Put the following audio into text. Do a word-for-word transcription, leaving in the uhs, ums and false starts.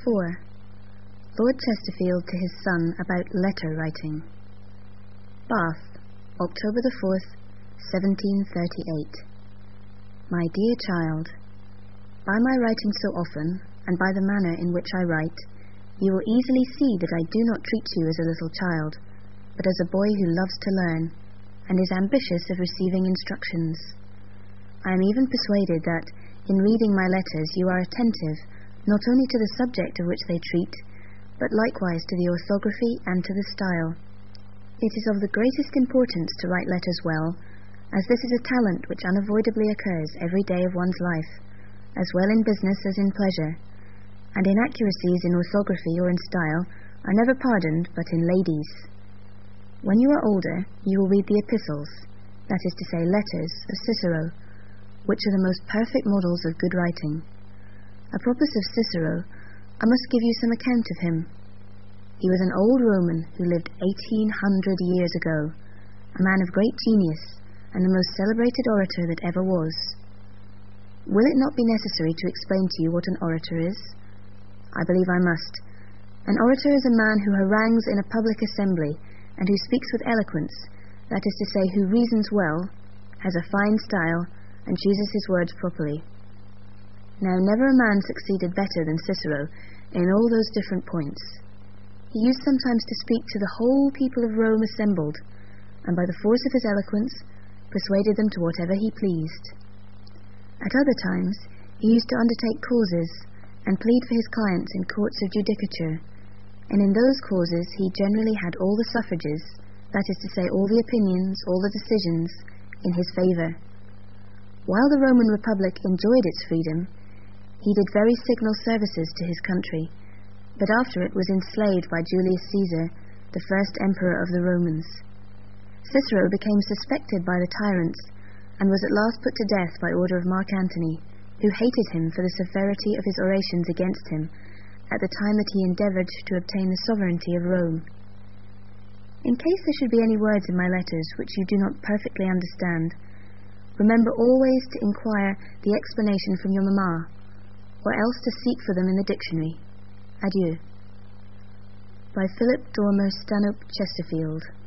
four. Lord Chesterfield to his son about letter writing. Bath, October the fourth, seventeen thirty-eight. My dear child, by my writing so often, and by the manner in which I write, you will easily see that I do not treat you as a little child, but as a boy who loves to learn, and is ambitious of receiving instructions. I am even persuaded that, in reading my letters, you are attentive, not only to the subject of which they treat, but likewise to the orthography and to the style. It is of the greatest importance to write letters well, as this is a talent which unavoidably occurs every day of one's life, as well in business as in pleasure, and inaccuracies in orthography or in style are never pardoned but in ladies. When you are older, you will read the epistles, that is to say letters, of Cicero, which are the most perfect models of good writing. Apropos of Cicero, I must give you some account of him. He was an old Roman who lived eighteen hundred years ago, a man of great genius, and the most celebrated orator that ever was. Will it not be necessary to explain to you what an orator is? I believe I must. An orator is a man who harangues in a public assembly, and who speaks with eloquence, that is to say, who reasons well, has a fine style, and chooses his words properly. Now, never a man succeeded better than Cicero in all those different points. He used sometimes to speak to the whole people of Rome assembled, and by the force of his eloquence persuaded them to whatever he pleased. At other times he used to undertake causes, and plead for his clients in courts of judicature, and in those causes he generally had all the suffrages, that is to say, all the opinions, all the decisions, in his favour. While the Roman Republic enjoyed its freedom, he did very signal services to his country, but after it was enslaved by Julius Caesar, the first emperor of the Romans. Cicero became suspected by the tyrants, and was at last put to death by order of Mark Antony, who hated him for the severity of his orations against him, at the time that he endeavoured to obtain the sovereignty of Rome. In case there should be any words in my letters which you do not perfectly understand, remember always to inquire the explanation from your mamma, or else to seek for them in the dictionary. Adieu. By Philip Dormer Stanhope Chesterfield.